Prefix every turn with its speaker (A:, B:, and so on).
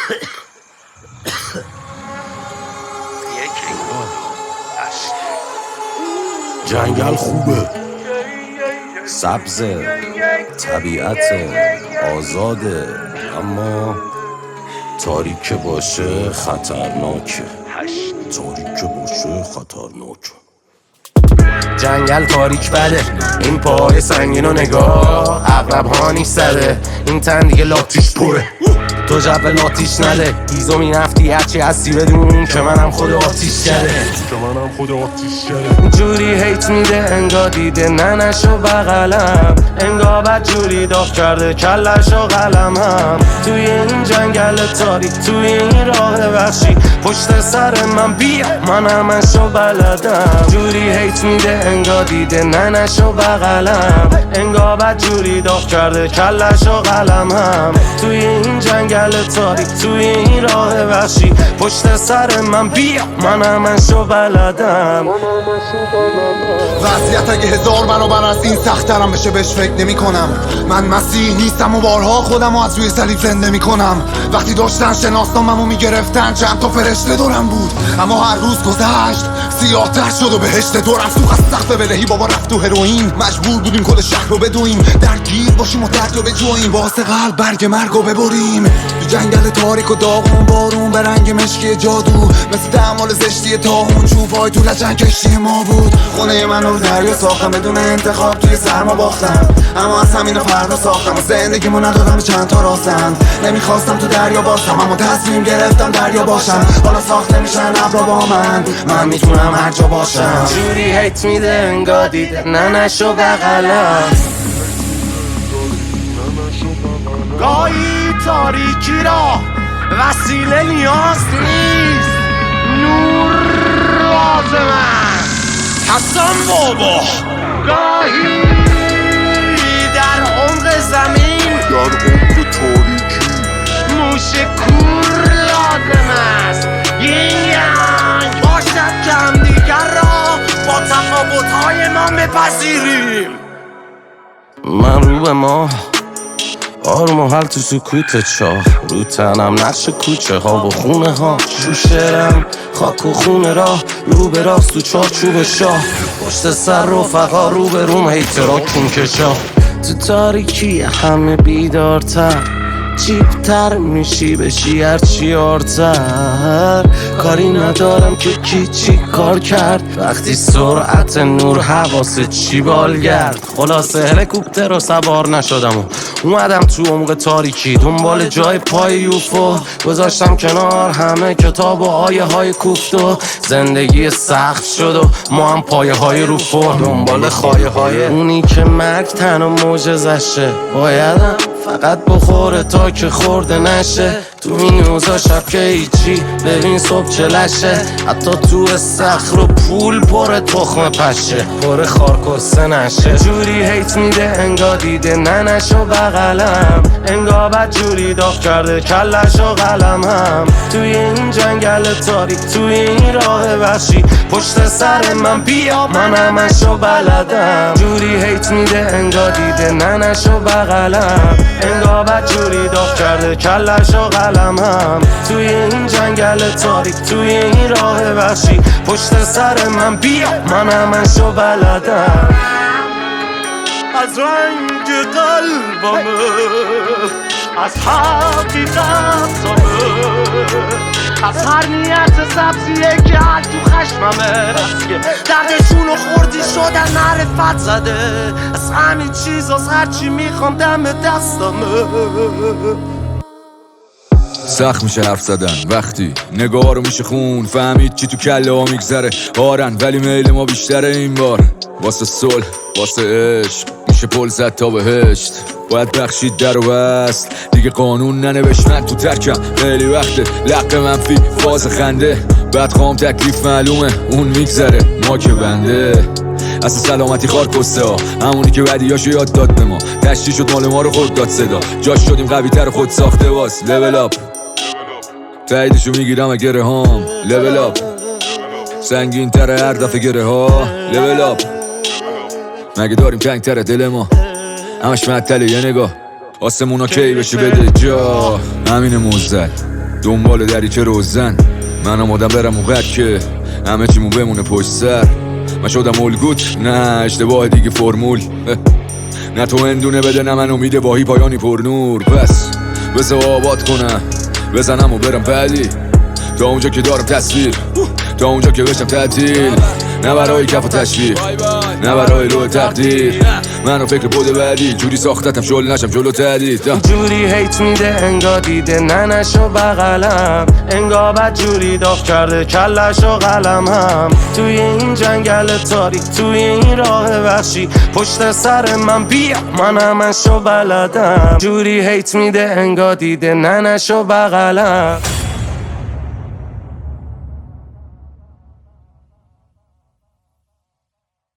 A: جنگل خوبه، سبز، طبیعت آزاده، اما تاریک باشه خطرناکه. تاریک باشه خطرناکه. جنگل تاریک بده، این پای سنگین و نگاه عقرب ها نیست زده، این تن دیگه لاتیش پره، تو جب لاتیش نده. ایزو می نفتی هرچی هستی بدون که منم خود آتیش کرده، جوری هیت میده انگا دیده ننشو بغلم، انگا بد جوری داغ کرده کلشو قلمم. توی این جنگل تاریک، توی این راه وحشی، پشت سر من بیا من همشو بلدم. جوری هیت میده انگا دیده ننشو بغلم، انگا بد جوری داغ کرده کلشو قلمم. توی این جنگل تاریک، توی این راه وحشی، پشت سر من بیا من همشو بلدم.
B: وضعیت اگه هزار برابر از این سخت‌ترم بشه بهش فکر نمی کنم. من مسیح نیستم و بارها خودم رو از روی صلیب زنده می کنم. وقتی داشتن شناسنامه‌مو میگرفتن چند تا فرشته دورم بود، اما هر روز گذشت سیاه‌تر شد و بهشت دورم سوخت از سقف بدهی. بابا رفت تو هروئین، مجبور بودیم کل شهر رو بدویم، درگیر باشیم و درد رو بجویم، واسه قلب برگ مرگ رو ببریم. تو جنگل تاریک و داغون بارون به رنگ مشکی جادو، مثل تعمال زشتی تاهون چوبای تو لجن کشتی ما بود. خونه من رو دریا ساختم بدون انتخاب، توی سرما باختم، اما از همین فردا ساختم و زندگیمو ندادم به چند تا راستند. نمیخواستم تو دریا باشم اما تصمیم گرفتم دریا باشم. حالا ساخته میشن ابرا با من میتونم هر جا باشم.
A: جوری هیت میده انگا دیده ننشو بغلم، گاهی تاریکی را وسیله نیاز نیست، نور لازم است. حسن بابا گاهی در عمق زمین، در عمق تاریکی، موش کور لازم است. این یعنی باشد که همدیگر را با تفاوت‌های ما بپذیریم. من رو به ما آروم و حل تو سکوت چاه، رو تنم نقش کوچه ها و خونه ها، شوشرم خاک و خونه راه، رو به راست تو چارچوب شاه، پشت سر رفقا رو به روم هیترا کون کشا. تو تاریکی همه بیدارتر، چیپتر میشی بشی هرچی آرتر. کاری ندارم که کی چی کار کرد، وقتی سرعت نور حواست چی بالگرد. خلاصه هلیکوپتر رو سوار نشدم و اومدم تو عمق تاریکی، دنبال جای پای یوفو گذاشتم کنار همه کتاب و آیه های کوفت و زندگی سخت شد و ما هم پایه های رو فرم، دنبال خایه های اونی که مرگ تنها معجزشه. بایدم فقط بخوره تا که خورده نشه، تو این اوضاع شب که هیچی ببین صبح چلشه. حتی تو استخر و پول پر تخم پشه، پر خارکسته نشه. جوری هیت میده انگا دیده ننشو بغلم، انگا بد جوری داغ کرده کلشو قلمم. توی این جنگل تاریک، توی این راه وحشی، پشت سر من بیا من همشو بلدم. جوری هیت میده انگا دیده ننشو بغلم، انگا بد جوری داغ کرده کلشو قلمم. توی این جنگل تاریک، توی این راه وحشی، پشت سر من بیا من همشو بلدم. از رنگ قلبمه، از حقیقتمه، از هر نیت سبزیه که هر تو خشممه، که دردشونو خوردی شدن معرفت زده. از همین چیز از هرچی میخوام دم دستمه.
C: سخت میشه حرف زدن وقتی نگاه رو میشه خون، فهمید چی تو کله ها میگذره هارن، ولی میل ما بیشتره این بار. واسه صلح، واسه عشق میشه پل زد تا بهشت، باید بخشید در و بست دیگه قانون ننوشت. من تو ترکم خیلی وقته، لق منفی فاز خنده، بعد خوام تکلیف معلومه اون میگذره ما که بنده. اصلا سلامتی خار کسته ها، همونی که بدیاشو یاد داد به ما، تشتی شد مال ما رو خود داد صدا، جاش شدیم قوی تر خود ساخته واس. لول اپ تاییدشو میگیرم گره هام، لول اپ سنگین تره هر دفعه گره ها، لول اپ مگه داریم تنگ تره دل ما، همش معطله یه نگاه، آسمونا کی بشه بده جا، همین موزد دنبال دری که روزن من آمادم برم اون که همه چیمون بمونه پشت سر. من شدم الگوت، نه اشتباه دیگه فرمول. نه تو اندونه بده نه من امید باهی پایانی پر نور. پس بذار آباد کنم بزنم و برم بعدی، تا اونجا که دارم تصویر، تا اونجا که بشم تعطیل. نه برای کف و تشویق، نه برای لوح تقدیر. منو فکر بوده بعدی جوری ساختتم شل نشم جلو تهدید.
A: جوری هیت میده انگا دیده ننشو بغلم، انگا بد جوری داغ کرده کلشو قلمم. توی این جنگل تاریک توی این راه وحشی پشت سر من بیا من همشو بلدم. جوری هیت میده انگا دیده ننشو بغلم،